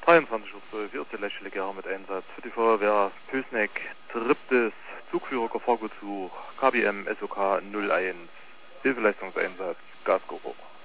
23:12 Uhr, Lächele Gera mit Einsatz für die Feuerwehr Pößneck, Triptis, Zugführer Gefahrgutsuch, KBM SOK 01, Hilfeleistungseinsatz, Gasgeruch.